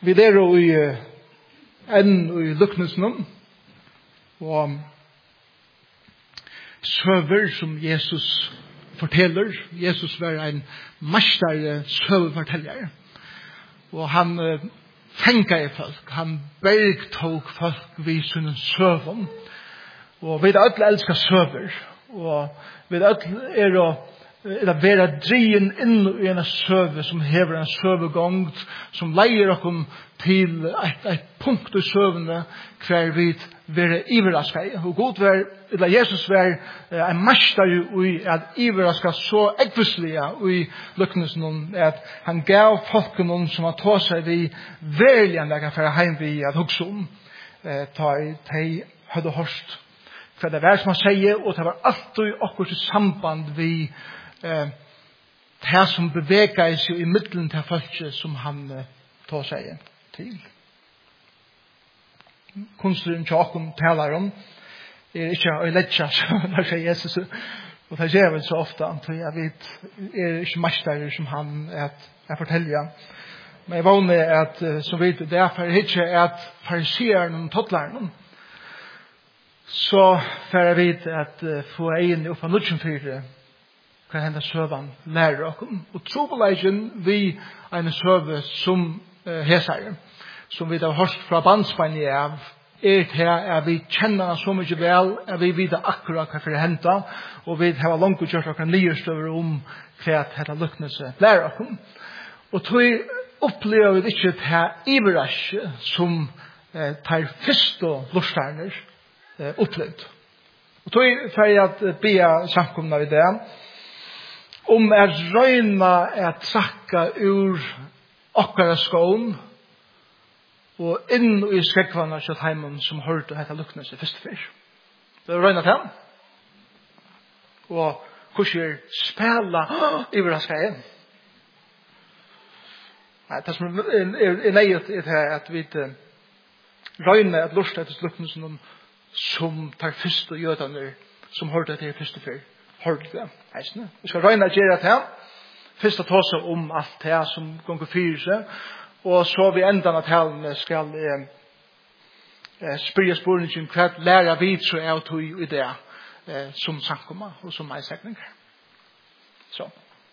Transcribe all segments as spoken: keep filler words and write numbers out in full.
Vi er jo i enn i luknesnum, og søver som Jesus forteller. Jesus var en mestare søverforteller. Og han uh, fenga i folk. Han bergtog folk vid sin søvn. Og vi alle elskar søver. Og vi alle er å er å være drien inn i en søve som hever en søvegongt, som leier okkom til et, et punkt i søvende hver vi være iverraskei. Og god var, eller Jesus var en mester i at iverraska så ekvislige i luknesen at han gav folk noen som har tått seg vi verlig enn jeg for heim vi at hugsa om ta i høyde hørst. For det var som han sier, og det var alltid akkurat i samband vi Eh, det som beveger seg i middelen til folket som han eh, tar seg til. Kunstneren Tjaken taler om er ikke å lette seg, det sier Jesus. Og det gjør vel så ofte, for jeg vet, er ikke mester som han er, er forteller. Men jeg vågner at, som vet, det er for ikke at fariseren og tottleren, så får jeg vite at uh, få egen opp av nødvendig kan hända sövan lärer oss. Och trobelegen vi en söve som uh, hesare, som vi har hört från bandspann av, är det att vi känner så mycket väl, att vi vet akkurat vad för det hända, och vi har långt och gjort och nyheter om vad detta lycknelse lärer oss. Och då upplever vi inte det här iverrasch som uh, tar första lustarner uh, upplevt. Och då får jag att be samkomna vid det, om at røyna at trakka ur okkara skån og inn i skrekvanna kjøtt heimen som hørte hetta luknese fyrst fyrr. Det er røyna til. Og kurser spela iverraska igjen. Nei, det som er nøyet er at vi røyna at lust etter luknesen som tar fyrst og jødene som hørte hetta fyrst fyrr. Hørte det, heisne. Vi skal røyne å gjøre det her. Først å ta seg om alt det som gonger fyrer seg. Og så vi enda av talene skal eh, eh, spyrje spørningen hva lærer vi så er å tog i det eh, som samkomma og som eisekning. Så.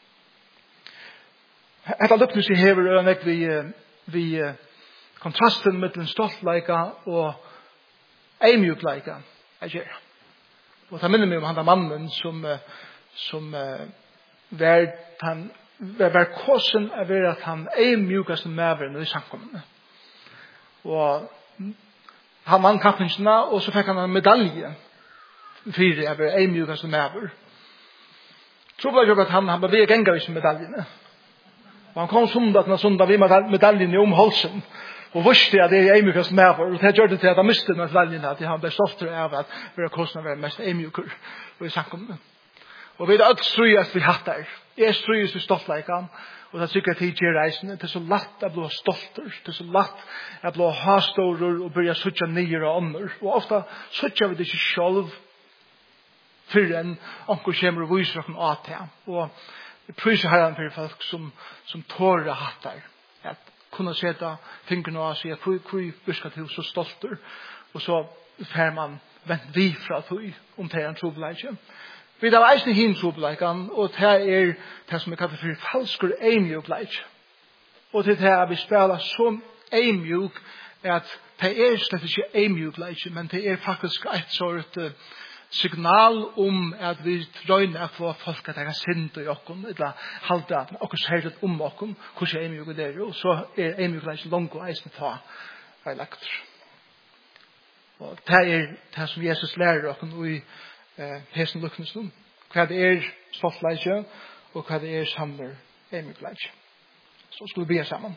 Etter lukknes i hever øynek vi, vi eh, kontrasten mellom stoltleika og eimjukleika er gjør. Og det minner meg om han der mannen som, som uh, var, han, var kåsen av at han er mjukaste medveren i samkommende. Og han vann kampingsene, og så fikk han en medalje for at han er mjukaste medver. Så ble det at han, han var ved genga i sin medaljene. Og han kom sundag til sundag ved medaljene om halsen. Og visste at det er eimjukast medver, og det gjør det til at han mistet med valgene, at han ble stoltere av at vi har kostnader være mest eimjukur og i samkomne. Og vi er alt strøyest vi hatt der. Jeg er strøyest vi stoltleikene, og det er sikkert tid til reisene. Det er så latt at bli stolter, det er så latt at bli hastorer og begynne å suttje nye og ånder. Og ofte suttje vi det ikke selv før enn anker kommer og viser noen av det. Og jeg pryser herren for folk som, som tårer hatt der. At kunna sätta fingrarna och säga att vi ska till så stolter. Och så får man vänt vi för att vi om det är en trobeleike. Vi har eisen hin trobeleikan, och det är det som är kallat för falskur eimjukleike. Och det här vi spelar som eimjuk är att det är slett inte eimjukleike, men det är faktiskt ett sort uh, signal om at vi røyner at få folk at jeg har synd i okken, eller halte at okker sier det om okken, hvordan er eimjuk det er jo, så er eimjuk ikke langt og eisen ta av lagt. Og det er det som Jesus lærer okken i eh, hesen luknesnum, hva det er stoltleikje, og hva det er samler eimjuk leikje. Så skal vi be sammen.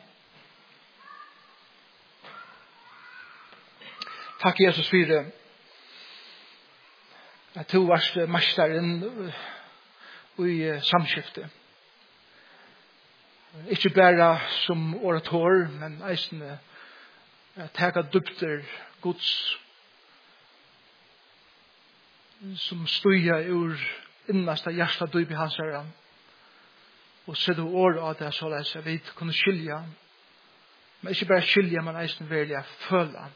Takk Jesus for det, at du varst mesteren i samskiftet. Ikke bare som orator, men eisen tega dybter Guds som stuja ur innasta hjärsta dyb i hans herran og sette ord av det så at vi kunne skilja Men ikke bare skilja, men eisen velja føla.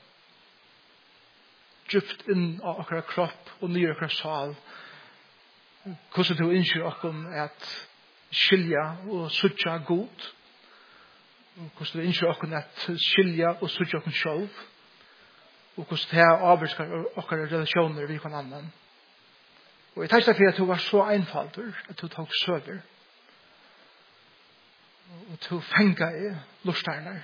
Djupt inn av akkurat kropp og nye akkurat sal. Hvordan du innskjer okkom at skilja og sutja god. Hvordan du innskjer okkom at skilja og sutja okkom sjolv. Og hvordan det er avvirskar akkurat relasjoner vi kan annan. Og jeg tenkte for at du var så einfaldur at du tok søver. Og du fenga i lustærner.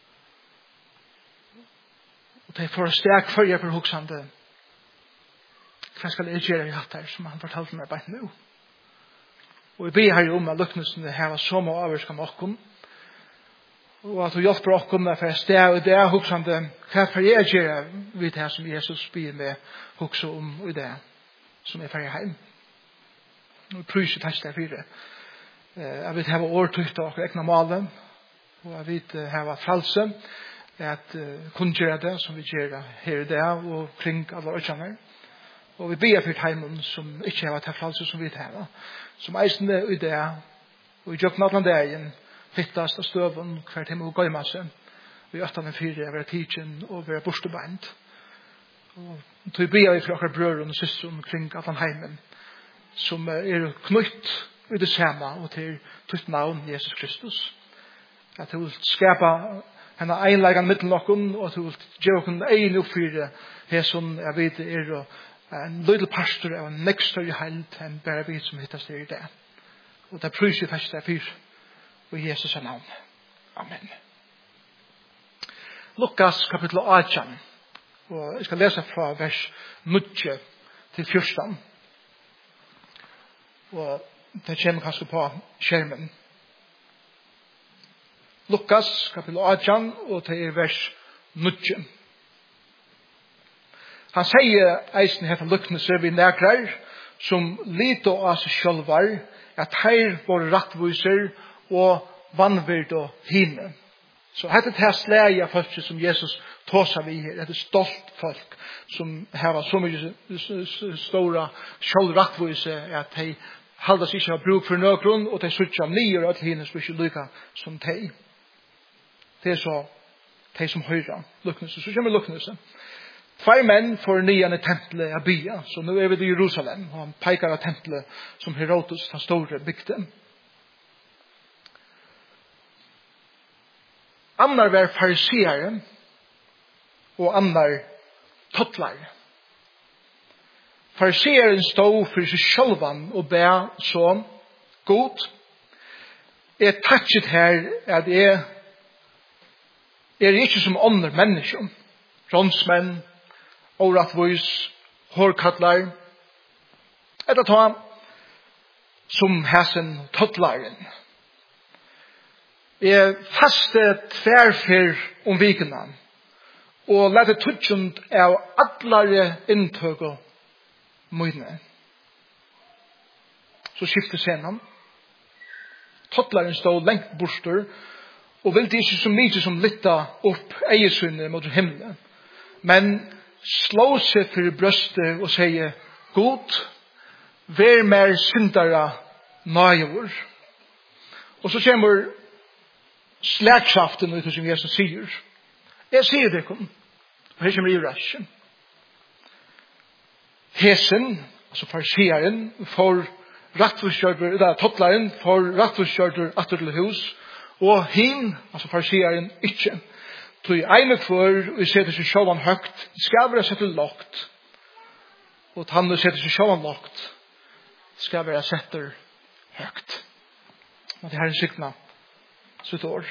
Og det får steg for jeg for hoksande. Hva skal jeg gjøre i hatt her, som han fortalte meg bare nå. Og jeg ber her om at luknelsene her var så må avvirska med okkom. Og at du hjelper okkom for jeg steg og det er hoksande. Hva for jeg gjøre vid det som Jesus ber med hoksa om i det som er ferdig heim. Og pryser testa fire. Jeg vet hava årtøyta og egna malen. Og jeg vet hava fralse. At uh, kun gjøre det som vi gjør her i det og kring alle årkjenner. Og vi ber for heimen som ikke har vært fralse som vi tar. Som eisende i det og i jøkken alle dagen hittast av støven hver time og gøyma seg. Vi åttende fire være tidsen og være borstebeint. Og til vi ber for akkurat brødren og søsteren kring alle heimen som er knytt i det samme og til tutt navn Jesus Kristus. At det vil skapa han har einleggen mittel nokken, og du vil gjøre nokken ein oppfyre her som jeg vet er en liten pastor av en nekst større held enn bare vi som hittast her i det. Og det pryser først det fyr og Jesus er navn. Amen. Lukas kapittel åtte, og jeg skal lese fra vers ni til fjorten. Og det kommer kanskje på skjermen. Lukas kapittel åtte og til vers ni. Han sier eisen her fra luknelse vi nekrar som lite av seg sjølvar at her var rattviser og vannvird og hine. Så hette det her slæge av folk som Jesus tåsa vi her. Det er stolt folk som har så mye stora sjølvrattvise at de halda seg ikke har bruk for nøkron og de sutja nyer av hine som ikke lykka som de. Det er så de som høyrer luknelse. Så kommer luknelse. Tvær menn får nyan i tempelet av bya. Så nå er vi i Jerusalem. Og han peikar av tempelet som Herodes, den store, bygde. Annar var fariseere og annar tottlare. Fariseeren stod for seg sjølvan og be så god. Jeg touchet her at jeg er ikke som andre mennesker. Ronsmenn, årettvis, hårkattlar. Etter ta som hæsen tottlaren. Jeg faste tverfer om vikene og lette tutsjent av atlare inntøk og møyne. Så skifter scenen. Tottlaren stod lengt borster og ville ikke så mye som lytta opp eiesunnet mot himmelen. Men slå seg for brøstet og sier, God, vær mer syndere nøyver. Og så kommer slagkraften ut som Jesus sier. Jeg sier det kom. Og her kommer i rasjen. Hesen, altså fariseeren, får rattforskjørter, eller tottlaren, får rattforskjørter atter til hus, og hin, altså fariseeren, ikke. Tog ene for, vi setter seg sjåvan høgt, skal være sett lagt. Og han setter seg sjåvan lagt, skal være sett høgt. Og det her er sikna sitt år.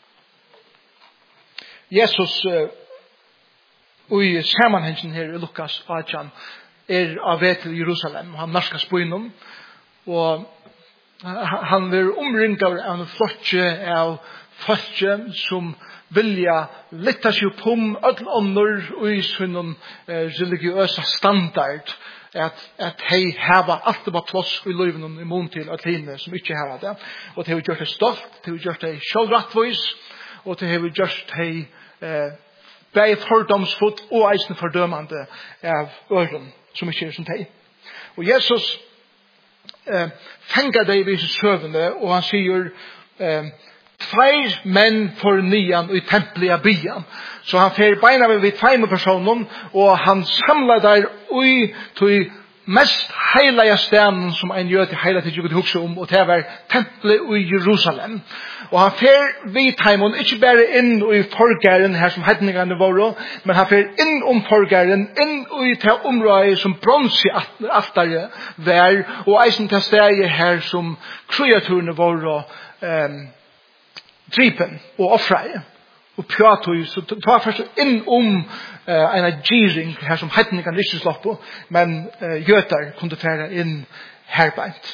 Jesus, og i sammenhengen her i Lukas åtte, er av vei til Jerusalem. Han narskas på innom, og han vil omringa av en flotje av flotje som vilja litta seg opp om alle ånder og i sin religiøsa standard at, at de hava alt det var plass i liven i mån til at hine som ikke hava det. Og de har gjort det stolt, de har gjort det sjølvrattvis, og de har gjort det eh, bei fordomsfullt og eisen fordømande av øren som ikke er som de. Og Jesus eh, fengar deg i visse søvende, og han sier eh, Tvær menn for nian i tempelet av byan. Så han fer beina vid tvær personer, og han samlar der ui til mest heilige stenen som en gjør til hele tiden kunne huske om, og det var tempelet i Jerusalem. Og han fer vid heimon, ikke bare inn i forgæren her som hedningene var, men han fer inn om forgæren, inn i det området som brons i altare var, og eisen til stedet her som kreaturene var um, dripen og offreie. Og Pilatus så tar først inn om uh, en giring her som hedningen kan ikke slå på, men uh, jøter kunne fære inn herbeint.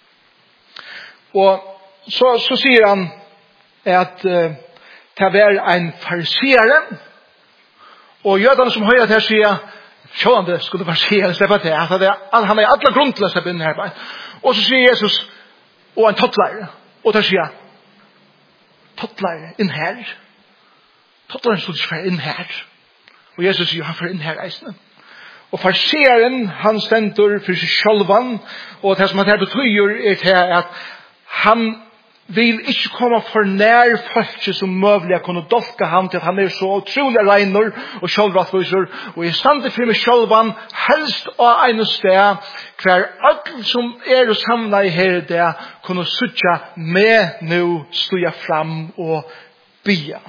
Og så, så sier han at uh, det var en fariseere, og jøderne som hører til sier, sjående skulle fariseere slippe til, at det, han har alle grunn til å slippe inn herbeint. Og så sier Jesus, og en tottlærer, og der sier, tottlærer inn her, Totteren stod ikke for inn her. Og Jesus sier, han for inn her eisene. Og farseeren, han stender for seg sjølvan, og det som han her betyr er til at han vil ikke komme for nær folk som møvlig kunne dolke ham til at han er så utrolig regner og sjølvrattviser, og i stand for meg sjølvan, helst av en sted, hver alle som er og samlet i her det, kunne suttje med nå stuja fram og bia.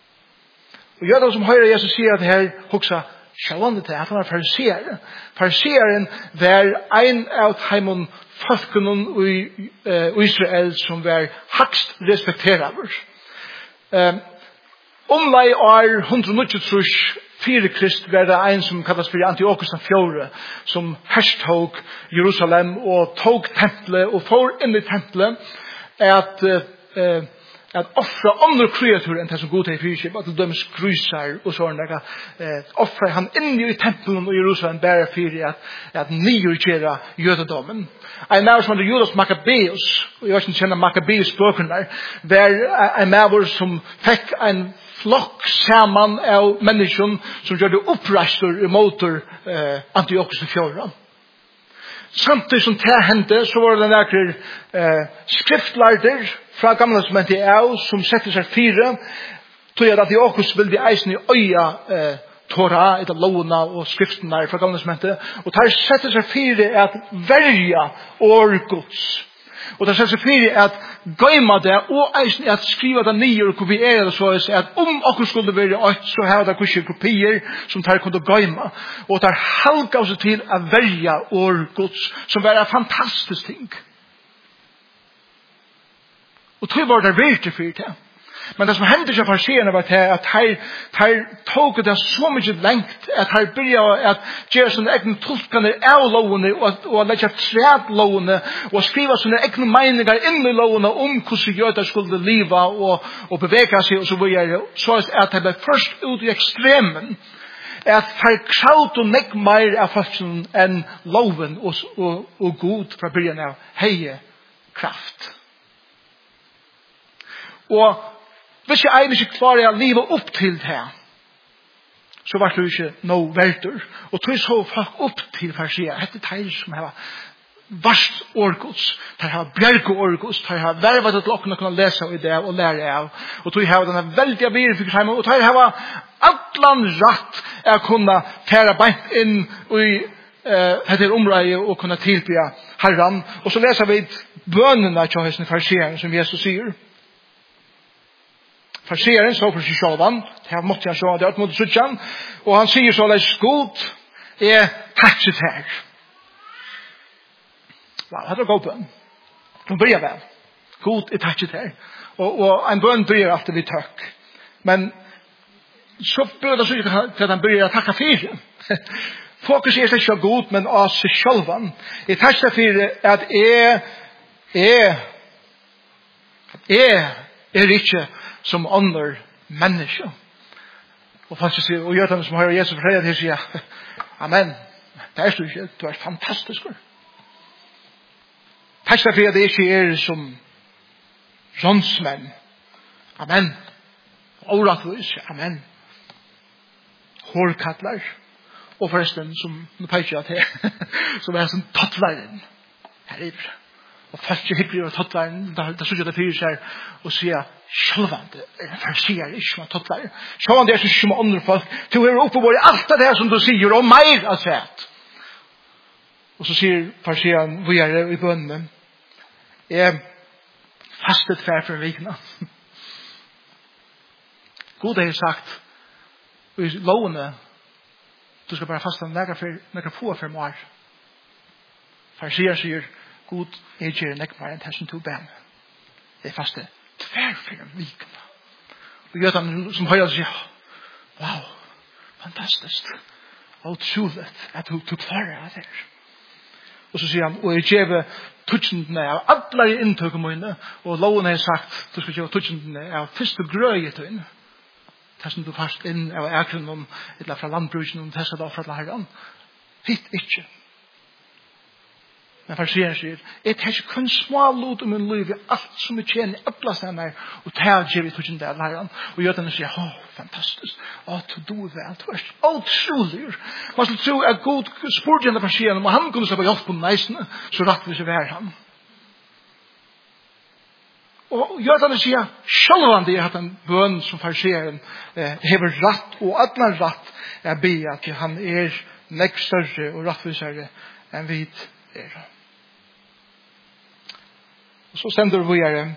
Og jøder som hører Jesus sier at her hoksa sjående til at han er fariseer. Fariseeren var en av heimon folkene i uh, Israel som var hakst respekterer. Um, Omlai år hundre trus fire Krist var det en som kallas for Antiochus den fjore, som hashtog Jerusalem og tog tempelet og får inn i tempelet at uh, uh, at offra andre kreaturer enn det som god til fyrkjøp, at de dømes grusar og sånn, eh, offra han inni i tempelen i Jerusalem bare for at, at nyurkjera jødedommen. En maver som heter Judas Maccabeus, og jeg vet ikke kjenner Maccabeus bøkene der, var en maver som fikk en flokk saman av mennesker som gjør det opprastor i motor eh, Antiochus den fjore. Samtidig som det hendte, så var det nærkere eh, skriftlærder fra gamle som hente av, som setter seg fire, tog at Antiochus vil de eisen i øya eh, Torah, etter lovene og skriftene fra gamle som hente, og tar setter seg fire at verja årgods. Og det setter seg fire at gøyma det, og eisen at skriva det nye og kopiere det, så er at om okkur skulle være ått, så har det kurser kopier som tar kunne gøyma. Og tar halka seg til å verja årgods, som var en fantastisk ting. Og tog var det virkelig for det. Men det som hendte seg farsierne var til at her tog det så mye lengt at her begynte at gjøre sånne egne tolkene av lovene og, og legge træt lovene og skrive sånne egne meninger inn i lovene om hvordan jøder skulle leve og, og bevege seg og så videre. Så at det ble først ut i ekstremen at her kraut og nekk mer av folkene enn loven og, og, og god fra begynnelsen av heie kraft. Og hvis jeg egentlig ikke klarer å leve opp til det, så var det ikke noe verdur. Og tog så folk opp til farsier. Dette er det som har varst årgods. Det har bjerg årgods. Det har vervet til åkene kunne lese i det og lære av. Og tog har denne veldige virfikksheimen. Og tog har atlan ratt å kunne fære beint inn i uh, dette området og kunne tilbya Herren. Og så leser vi bønene til høysen farsieren som Jesus sier. Farsieren så for seg sjåvan, det måtte han sjåvan, det måtte suttjan, og han sier så leis god, er tatset her. Wow, det er god bønn. Nå bryr vel. God er tatset her. Og, og en bønn bryr alltid vi tøk. Men så bryr det så ikke til at han bryr å takka fyrir. Fokus er ikke god, men av seg sjåvan. Jeg tatset fyrir at jeg, jeg, jeg er ikke som andre mennesker. Og faktisk sier, og gjør det som hører Jesus fortelle til, sier, amen, det er du ikke, du er fantastisk. Takk for at det ikke er som rånsmenn. Amen. Åretvis, amen. Hårkattler. Og forresten, som, nå peker jeg til, som er som tattleren. Her er det. og folk er hyggelig og tottlaren, da, da synes jeg det fyrir seg og sier, sjølvande, for sier ikke man tottlaren. Sjølvande er ikke med andre folk, til å være oppe vår i alt det som du sier, og mer av sett. Og så sier farsieren, vi er i bønnene, jeg fastet fær for vikene. God har sagt, i lovene, du skal bare fasta nekka få for mer. Farsieren sier, God, jeg gjør nekk mer enn det som tog ben. Jeg faste tverr om vikene. Og gjør han som høyre sier, wow, fantastisk. Og utrolig at du tog klare av det. Og så sier han, og jeg gjør tutsjendene av alle inntøk mine, og loven har sagt, du skal gjøre tutsjendene av første grøyet inn. Det som du fast inn av ekronen, eller fra landbruken, og det som du har fra læreren. Hitt ikke. Men farsieren sier, jeg tar ikke kun små lot om min liv i alt som jeg kjenner, alle stedene, og tar jeg i tusen del læreren. Og gjør denne sier, åh, fantastisk. Åh, du er vel, du er utrolig. Man skulle tro at god spurte henne farsieren, om han kunne slippe hjelp på neisene, så rett vil ikke være han. Og gjør denne sier, sjølvande er at en bønn som farsieren eh, hever rett, og alle rett er be at han er nekk større og rettvisere enn vi er. Og så sender vi her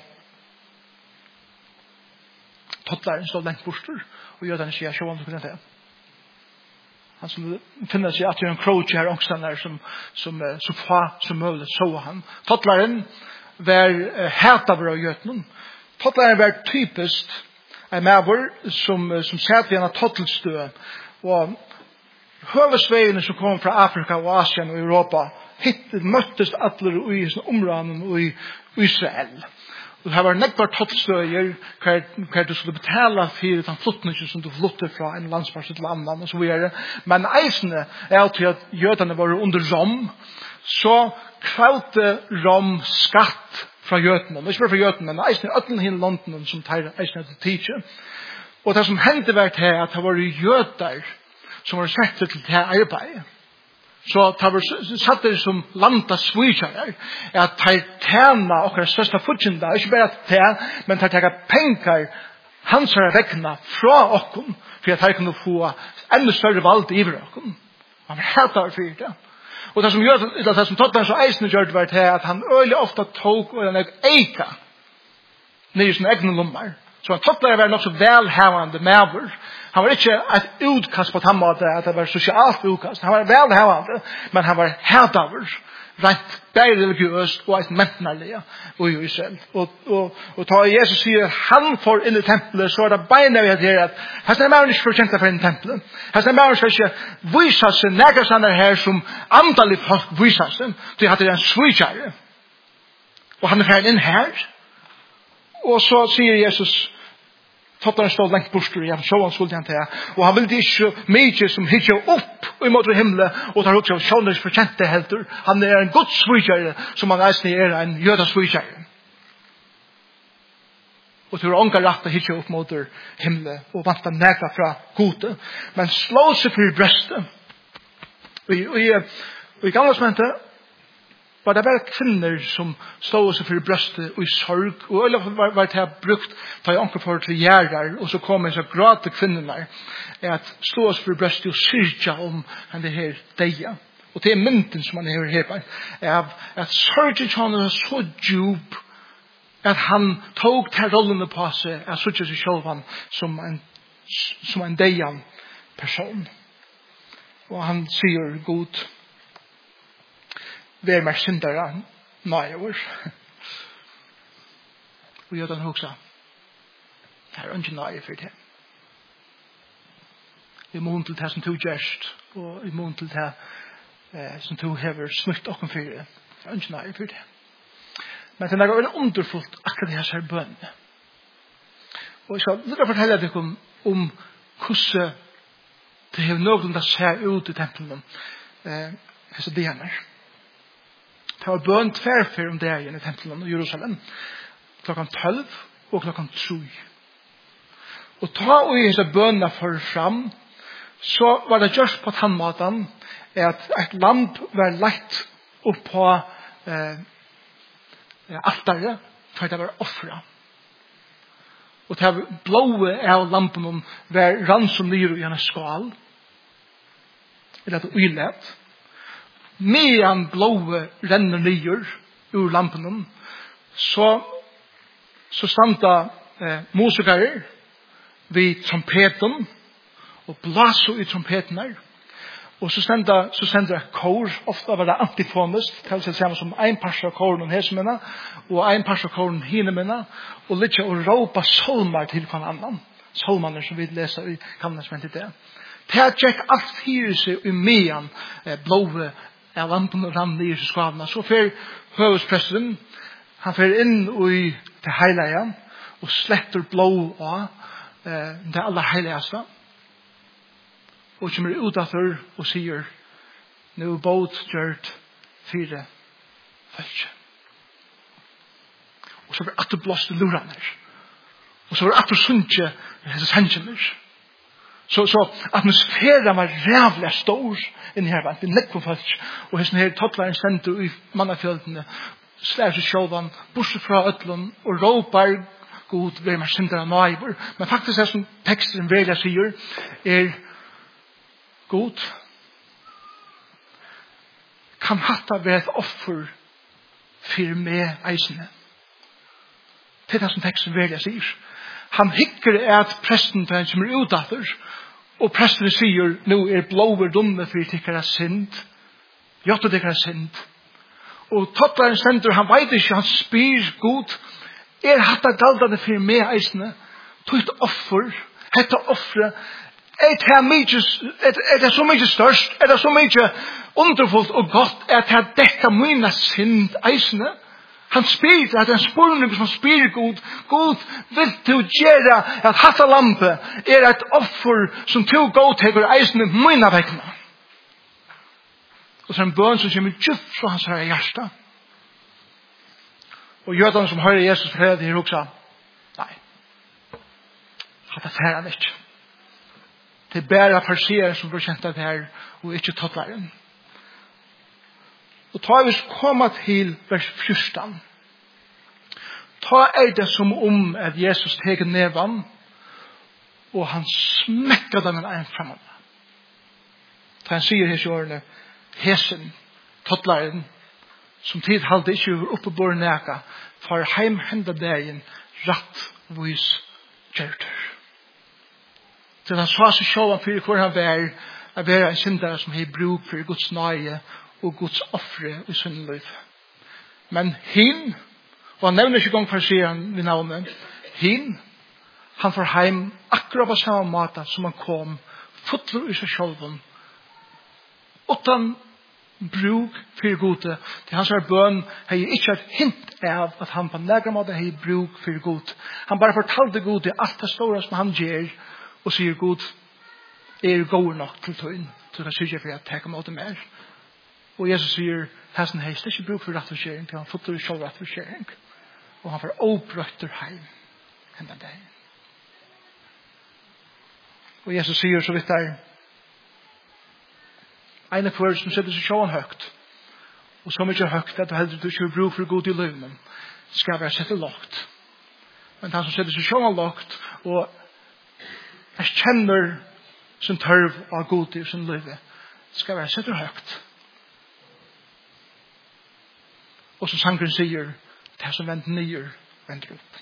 tottlaren står lengt borster og gjør den sier sjåan til det. Han som finner seg at det er en kroach her ångsten der som, som så fa som mulig så han. Tottlaren var hætaver av gjøtnen. Tottlaren var typisk en maver som, som satt ved en tottelstø og høvesveiene som kom fra Afrika og Asien og Europa hittet, møttes alle i områden og i Israel. Og det var nekvar tottstøyer hver du skulle betale for den fluttningen som du flytter fra en landsparse til annan og så videre. Men eisene er alltid at jødene var under Rom, så kvautte Rom skatt fra jødene. Ikke bare fra jødene, men eisene er øtlen hin London som tar eisene til tidsje. Og det som hendte var til at det var jøder som var sett til det arbeidet. Så det var satt det som landa svitsjare, at de tjena okkar største futsinda, ikke bare at men de tjena penger hans er vekna fra okkom, for at de kunne få enda større valg i okkom. Han var helt av for det. Og det som gjør, det som Totland så eisende gjør det var til at han øyelig ofte tog og han eika nere i sine egne lommer. Så han Totland var nok så velhavende maver. Han var ikke et utkast på den måten at det var sosialt utkast. Han var velhavende, men han var hædaver, rent bare religiøst og et mentnerlige og i Israel. Og, og, og da Jesus sier at han får inn i tempelet, så er det beina vi at at hans er mannen ikke fortjent for inn i tempelet. Hans er mannen skal ikke vise seg næggerstander her som andalig folk viser seg, til at det er en svitsjære. Og han er ferdig inn her. Og så sier Jesus, Tottaren stod lengt borster igjen, så han skulle han til. Og han ville ikke mye som hitje opp i måte himmelen, og tar også sjående forkjente helter. Han er en god svitsjære, som han eisne er en jøda svitsjære. Og til å ånga rett å hitje opp mot himmelen, og vant han nega fra gode. Men slå seg for brøstet. Og i, i, i gamle smente, var det bare kvinner som stod seg for brøstet og i sorg, og eller var, var det brukt da jeg anker for til gjerder, og så kom en så gråte kvinnerna at stå seg for brøstet og syrja om denne her deia. Og det er mynden som han har her på, er at sørget han er så djup at han tog til rollene på seg, at sørget seg selv som en, som en deian person. Og han sier god, vær mer syndere nøye år. Og gjør den også. Det er ikke nøye for det. I mån til det som du gjørst, og i mån til det eh, som du hever smutt og for det. Det er ikke nøye for det. Men det er veldig underfullt akkurat det her bønne. Og jeg skal litt fortelle deg om, om hvordan det er noen som ser ut i tempelen. Eh, Hese dianer. Det var bøn tverfer om dagen i tempelen i Jerusalem. Klokkan tolv og klokkan tru. Og ta og i hese bønene for fram, så var det just på tannmaten at et lamp var lagt opp på, eh, altare for det var offra. Og det blåe av lampen var ransom nyr i en skal. Eller det uillet. Medan blåe renner nyr ur lampen så så standa eh, musikere vid trompeten og blaser i trompeten her. Og så stender så stender det kor, ofte var det antifonist, det vil si som en par av koren og hesmene, og en par av koren hinemene, og litt å råpa solmar til hver annan. Solmaner som vi leser i kamnesmentet det. Det er tjekk alt fyrir seg i mean eh, blåve av lampen og rann i skavene. Så fer høvespresten, han fer inn i det heilige, og sletter blå av eh, det aller heiligste. Og kommer ut derfor og sier nå båt gjørt fire følge. Og så var det at du blåste luraner. Og så var det at du sunnje hese sangener. Så, så atmosfæren var rævlig stor inni her, det er nekko følge. Og hese her tattlaren stender i mannafjöldene, slær seg sjåvan, bortsett fra ødlun, og råpar god, ved meg synder av nøyver. Men faktisk det som teksten velja sier, er god, kan hatta være et offer for meg eisene. Det er det som teksten velja sier. Han hikker at presten til han som er utdatter, og presten sier, nå er blåver dumme for tikkere synd, gjør tikkere synd. Og tattlaren sender, han vet ikke, han spyr god, er hatta galdane for meg eisene, tog et offer, hette offre, er det, mykje, er det så mye størst, er det så mye underfullt og godt, er det dekka mine synd eisene? Han spyr, at en spurning som spyr god, god, vil du gjøre at hatta lampe er et offer som to godtekker eisene mine vekkene? Og så er en bøn som kommer djupt fra hans herre hjerte. Og jødene som hører Jesus for det, de også, nei, hatta fer han ikke. Det er bare farsier som blir kjent av det her, og ikke tattlaren. Og ta vi komma til vers fjorton. Ta er det som om at Jesus teker nevan, og han smekker den en framåt. Ta han sier hos årene, hesen, tattlaren, som tid halde ikke oppe på neka, for heim henda dagen, rattvis kjørter. Så han sa seg sjåvan for hvor han var, å være en syndere som har bruk for Guds nøye og Guds offre i sin liv. Men hin, og han nevner ikke gang for å si han ved navnet, hin, han får heim akkurat på samme måte som han kom, fotler i seg sjåvan, utan bruk for gode. Til hans er bøn, har jeg ikke et hint av at han på nærmere måte har bruk for god. Han bare fortalte god i alt det store som han gjør, og sier god, er god nok til tøyen, så kan sørge for at jeg tar mot mer. Og Jesus sier, hesten heist, det er ikke bruk for rett og skjering, til han fotter selv rett og skjering. Og han får åbrøtter heim, enda deg. Og Jesus sier så vidt der, ene kvør som setter seg sjåen høgt, og så mye høgt at du heldur du ikke har bruk for god i løgnen, skal være sett lagt. Men han som setter seg sjåen lagt, og jeg kjenner sin tørv av god i sin liv, skal være sett høgt. Og som sangren sier, det som venter nyer, venter opp.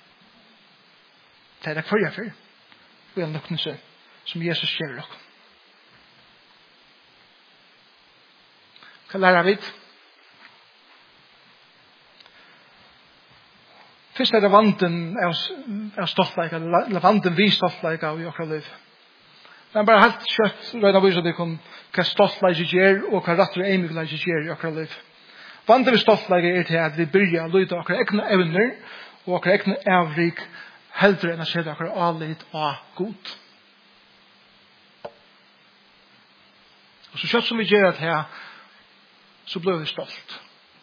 Det er det kvar jeg for, og en lukknelse som Jesus gjør dere. Hva lærer vi? Først er det vanten av stoltleika, eller vanten vi stoltleika i okra liv. Men bare helt kjøtt, røyna viser det kom hva stoltleika gjør, og hva rattere eimigleika gjør i okra liv. Vanten vi stoltleika er til at vi byrja å lyde okra ekne evner, og okra ekne avrik, heldre enn å se okra avlid og god. Og så kjøtt som vi gjør at her, så blir vi stolt.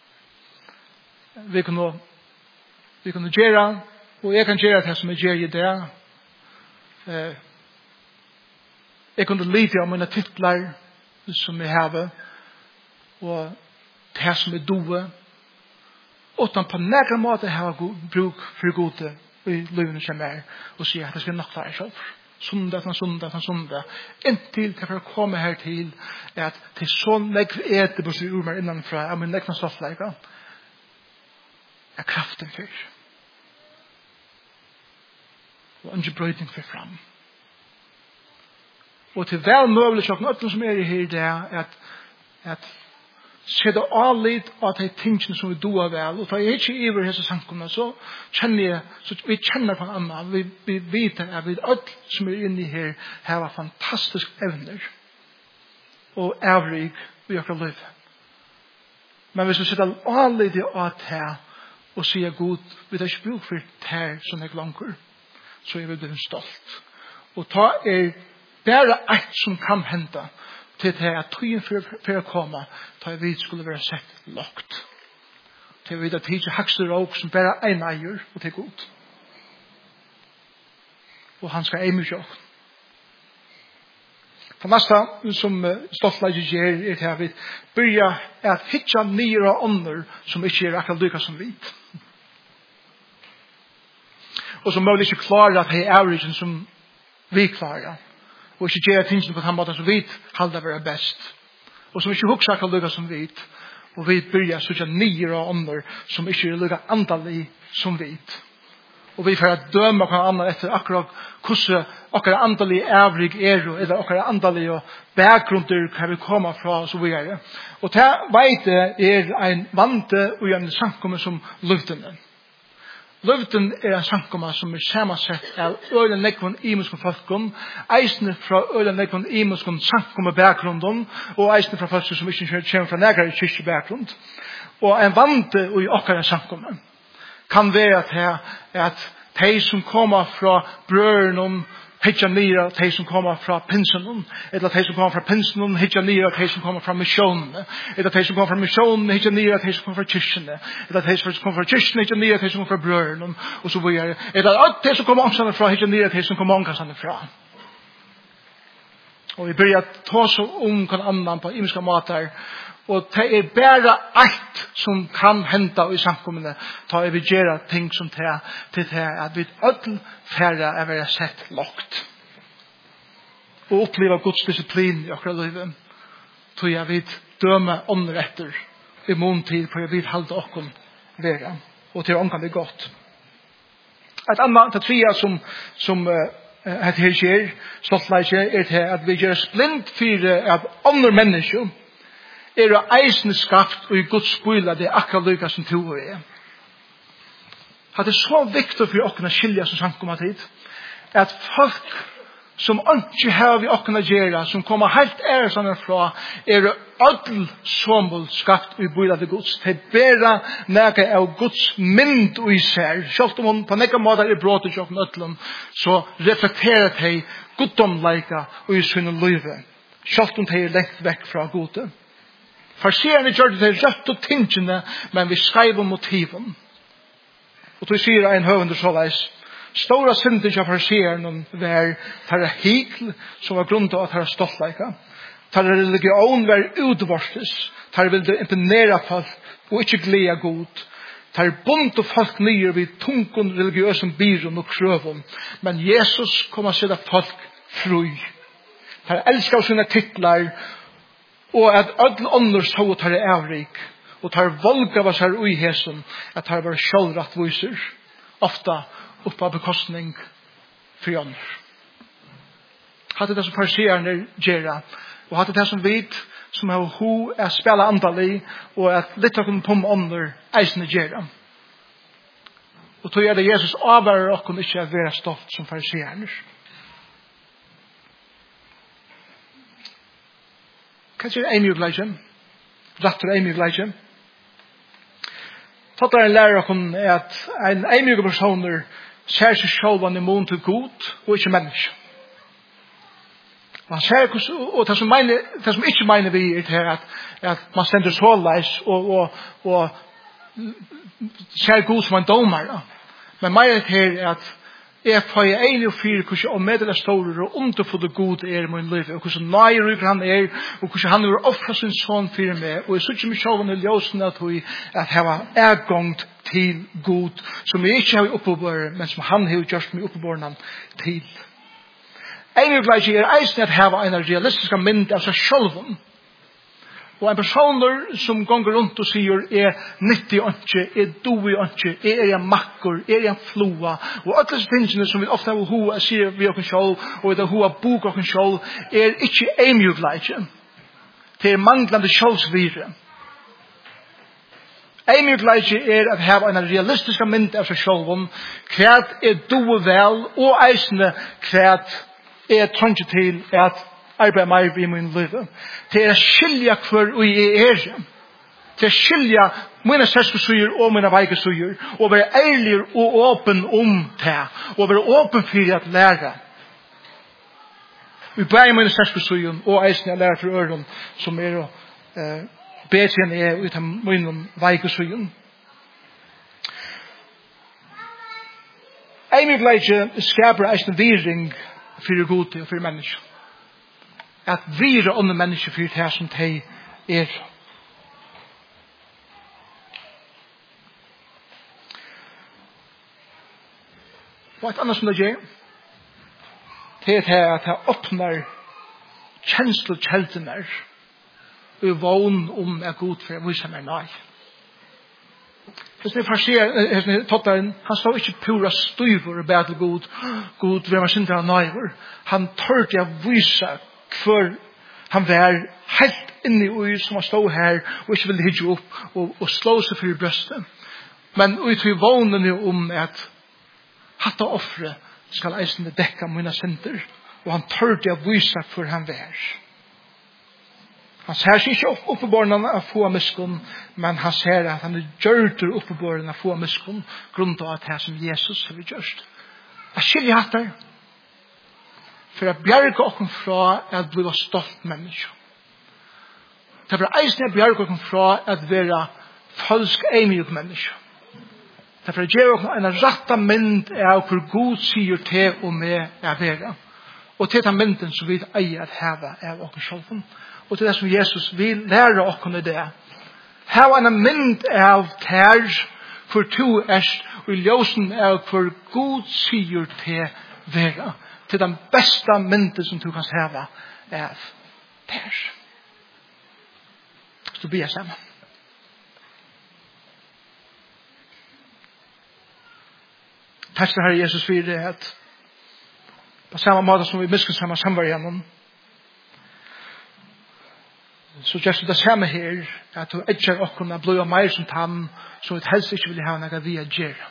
Vi kan vi kan gjøre, og jeg kan gjøre det som jeg gjør i det. Eh, jeg kan lide av mine titler som jeg har, og det som er doe, utan på några måter ha bruk för gode i livet som är och säga att det ska nog klara själv. Sunda, från sunda, från sunda. Intill till för att komma här till att till sån lägg äter på sig ur mig innanför av min lägna stofflägga. Är kraften för. Och en brödning för fram. Och till väl möjligt att något som är här där att att se det allit att det tingen som vi doar väl och för jag inte över hela sankomna så känner jag så vi känner på en annan vi vi vet att vi allt som är inne här har fantastisk evner och övrig vi har liv. Men hvis vi sitter allit i att här och säga god vi det bruk för tär som är långur så är vi blir stolt och ta er bara ett som kan hända til det at tøyen for å komme til vi skulle være sett lagt. Til vi da tidsi hakster råk som bare en eier og til god. Og han skal eime sjåk. For neste som stoltleggje gjør er til at vi begynner at hitja nye og ånder som ikke er akkurat lykka som vit. Og som mulig ikke klarer at det er average som vi klarer. Og ikke gjøre tingene på den måten som vi halder være best. Og som ikke hukser akkurat lykka som vi. Og vi begynner så ikke nye og ånder som ikke er lykka andalig som vi. Og vi får døme hva annet etter akkurat hvordan akkurat andalig ævrig er eller akkurat andalig og bakgrunder kan vi komme fra og så videre. Og det vet jeg er en vante og en sankomme som luftene. Løvden er en sankomme som er samansett av øyne nekvån imenskån folkån, eisene fra øyne nekvån imenskån sankomme bakgrunden, og eisene fra folk som ikke kommer fra nægare kyrkje bakgrund. Og en vante og i okkara sankomme kan være til at de som kommer fra brøren hitja nira de som kommer fra pinsen, eller de som kommer fra pinsen hitja nira de som kommer fra missionen, eller de som kommer fra missionen hitja nira de som kommer fra kyrkjene, eller de som kommer fra kyrkjene hitja nira de som kommer fra brøren, og så videre. Eller de som kommer omstående fra hitja nira de som kommer omstående fra. Og vi börjar ta så om kan annan på imiska matar. Og det er bare alt som kan hända i samkommende. Ta vi gjøre ting som det til det at vi ødel færre er være sett lagt. Og oppleva Guds disiplin i akkurat livet. Så jeg vil døme åndretter i månetid for jeg vil halde okken være. Og til ångan det godt. Et annet til tria som, som uh, her skjer, stoltleikje, er til at vi gjør splint for at andre mennesker er å eisende skapt og i Guds spøyla det er akkurat lykka som to er. Det er så viktig for åkne skilja som sankommer tid, at folk som ikke har vi åkne gjøre, som kommer helt æresanne fra, er ødel somol skapt og i bøyla det Guds. Det er bare nægge av Guds mynd og især. Selv om hun på nekka måte er brått i åkne ødelen, så reflekterer det guddomleika og i sinne livet. Selv om det er lengt vekk fra gode. Farserene gjør det til rett og tingene, men vi skrev om motiven. Og du sier en høvende såleis, stora synden av farserene var tarra hikl, som var grunn til at tarra stoltleika. Tarra religion var utvortes, tarra ville imponera folk, og ikke gleda god. Tarra bunt og folk nye vid tungon religiøsen byrån og krøvon. Men Jesus kom å sette folk fri. Tarra elskar sine titlar, og at öll ånder så tar det avrik og tar volga var sær ui hesen at tar var sjølvratt viser ofta oppa bekostning for ånder. Hatt det som farsierne gjerra og hatt det som vit som har ho er spela andali og at litt okkur pom ånder eisne gjerra. Og tog er det Jesus avvarer okkur ikkje er vera stolt som farsierne. Kanskje er Amy Gleisjen? Rattur Amy Gleisjen? Tattar en lærer okkur er at en Amy personer ser seg sjálvan i mån til god og ikke menneske. Man ser og det som, meine, det som ikke mener vi er til at, at man stender så leis og, og, og ser god som en domar. Men mer er til at Jeg får en og fire hvordan om meddeler store og underfulle god er i min liv, og hvordan nøyryk han er, og hvordan han vil offre sin son for meg, og jeg synes ikke meg selv i ljøsene at jeg har ergångt til god, som jeg ikke har oppebåret, men som han har gjort meg oppebåret til. En og gleid er eisen at jeg har en realistisk mynd av seg selv, og en person som gonger rundt og sier er nyttig ikke, er doi ikke, er en makker, er en floa, og alle disse tingene som vi ofte har hoa sier vi okken sjål, og det hoa bok okken sjål, er ikke eimjugleidje. Det er manglande sjålsvire. Eimjugleidje er at ha en realistisk mynd av seg sjålvun, hva er doi vel, og eisende hva er trønge til at arbeid meg i min liv. Det er å skilja hver og jeg er. Det er å skilja mine søskesuger og mine veikesuger, og være ærlig og åpen om det, og være åpen for at lære. Vi bærer mine søskesuger og eisen jeg lærer for øren, som er å eh, bedre enn jeg ut av mine veikesuger. Eimig leidje skaper eisen viring for gode og for mennesker. At vire andre mennesker for det som de er. Og et annet som det gjør, det er at jeg åpner kjenslekjeldene og vågen om jeg er god for å vise meg nei. Hvis jeg farsier totteren, han står ikke pura styver og bedre god, god ved meg synder av nøyver. Han tørte å vise for han var helt inne i ui som han stod her og ikke ville hidje opp og, og slå seg for i brøstet. Men ut i vågnen om at hatta offre skal eisende dekka mine synder, og han tørde å vise for han var. Han ser seg ikke oppebårene av få miskunn, men han ser at han er gjørter oppebårene av få miskunn grunn av at det som Jesus har gjort. Jeg skiljer hatt der for å bjerge okken fra at vi var stolt mennesker. Det er for å eisne bjerge okken fra at vi var falsk eimig mennesker. Det er for å gjøre okken en rette mynd av hvor god sier til og med er vera. Og til den mynden som vi eier at heve av okken sjølven. Og til det som Jesus vil lære okken i det. Heve en mynd av tær for to erst og i ljøsen av hvor god sier til vera. Til den bästa mynden som du kan heva av tær. Så blir jeg sammen. Takk til Herre Jesus for det at på samme måte som vi miskunn samme samvær gjennom så gjør det samme her at du ikke okkurna blod av meg som tann som vi helst ikke vil ha noe vi er gjør.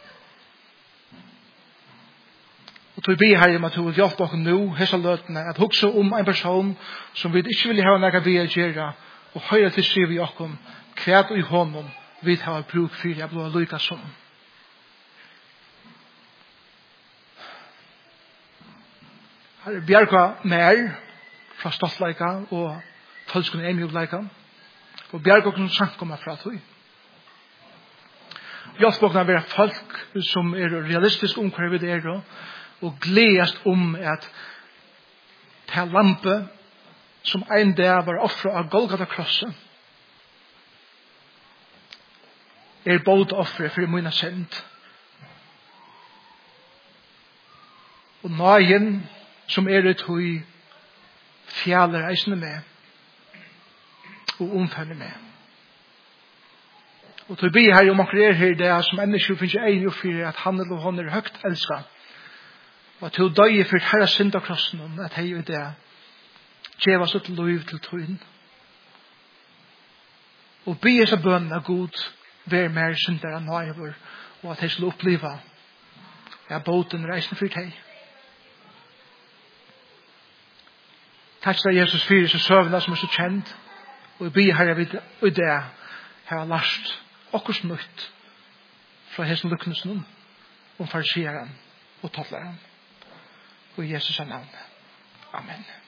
Og til vi her om at du vil hjelpe oss nå, hese løtene, at hukse om en person som vi ikke vil ha noe vi er gjør, og høyre til skrive i oss hva i hånden vi har bruk for jeg blir lykka som. Her er bjerga mer fra stoltleika og følskunne emjugleika, og bjerga som sankommer fra tog. Hjelpåkene er være folk som er realistisk om hva vi er, og gledest om at til lampe som en dag var offre av Golgata krosset er både offre for mine synd. Og nøyen som er et høy fjaller eisende med og omfølger med. Og til å be her om akkurat er her det som ennå finnes en og fire at han eller hun er høyt elsket. Og til å døye for herre synd av krossen om at hei og det gjeva så til lov til tøyen. Og be seg bønnen av god være mer synder enn nøyver og at hei skal oppleve at båten reisende for deg. Takk til Jesus fyrir seg søvnene som er så kjent og be herre vid og det har lært okkurs nytt fra hesten lukknesen om farsieren og tattleren. Og i Jesus navn. Amen.